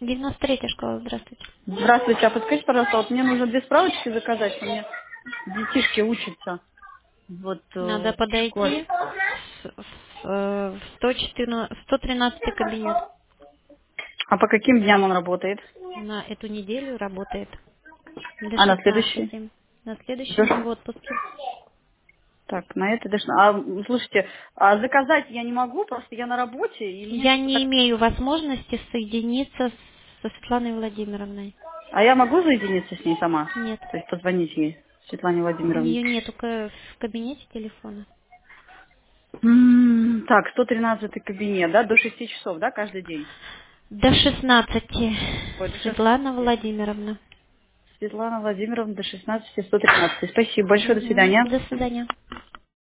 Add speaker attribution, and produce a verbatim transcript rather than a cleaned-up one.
Speaker 1: девяносто третья школа, здравствуйте.
Speaker 2: Здравствуйте, а подскажите, пожалуйста, вот мне нужно две справочки заказать, у меня детишки учатся вот э,
Speaker 1: Надо
Speaker 2: в школе.
Speaker 1: подойти в, в, э, в сто четырнадцатый, сто тринадцатый кабинет.
Speaker 2: А по каким дням он работает?
Speaker 1: На эту неделю работает до
Speaker 2: А на следующий?
Speaker 1: шестнадцати. На следующий
Speaker 2: До
Speaker 1: он
Speaker 2: ш-
Speaker 1: в отпуске.
Speaker 2: Так, на это даже... А, м, слушайте, а заказать я не могу, просто я на работе, и мне
Speaker 1: Я
Speaker 2: что-то
Speaker 1: не
Speaker 2: так...
Speaker 1: имею возможности соединиться с- со Светланой Владимировной.
Speaker 2: А я могу соединиться с ней сама?
Speaker 1: Нет.
Speaker 2: То есть позвонить ей, Светлане
Speaker 1: У
Speaker 2: Владимировне?
Speaker 1: нее нету ка- в кабинете телефона.
Speaker 2: М, Так, сто тринадцатый кабинет, да, до шести часов, да, каждый день?
Speaker 1: До шестнадцати.
Speaker 2: Ой, до
Speaker 1: Светлана
Speaker 2: шестнадцати.
Speaker 1: Владимировна.
Speaker 2: Светлана Владимировна, до шестнадцати, сто тринадцать. Спасибо большое, до
Speaker 1: Мгм.
Speaker 2: свидания.
Speaker 1: До свидания.